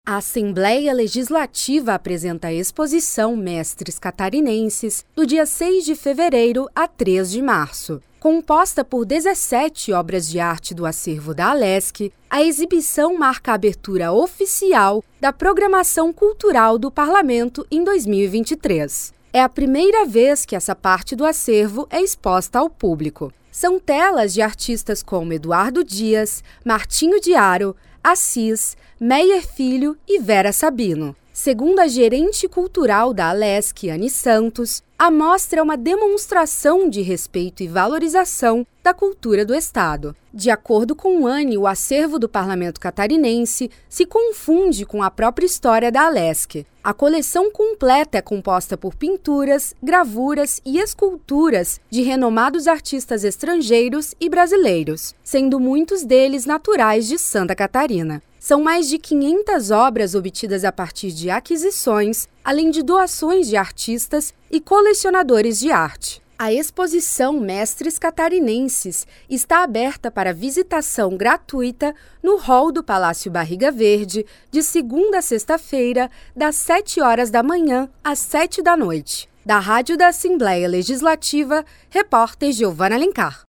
A Assembleia Legislativa apresenta a exposição Mestres Catarinenses do dia 6 de fevereiro a 3 de março. Composta por 17 obras de arte do acervo da Alesc, a exibição marca a abertura oficial da programação cultural do Parlamento em 2023. É a primeira vez que essa parte do acervo é exposta ao público. São telas de artistas como Eduardo Dias, Martinho de Haro, Assis, Meyer Filho e Vera Sabino. Segundo a gerente cultural da Alesc, Anne Santos, a mostra é uma demonstração de respeito e valorização da cultura do Estado. De acordo com Anne, o acervo do Parlamento Catarinense se confunde com a própria história da Alesc. A coleção completa é composta por pinturas, gravuras e esculturas de renomados artistas estrangeiros e brasileiros, sendo muitos deles naturais de Santa Catarina. São mais de 500 obras obtidas a partir de aquisições, além de doações de artistas e colecionadores de arte. A exposição Mestres Catarinenses está aberta para visitação gratuita no hall do Palácio Barriga Verde, de segunda a sexta-feira, das 7 horas da manhã às 7 da noite. Da Rádio da Assembleia Legislativa, repórter Giovana Alencar.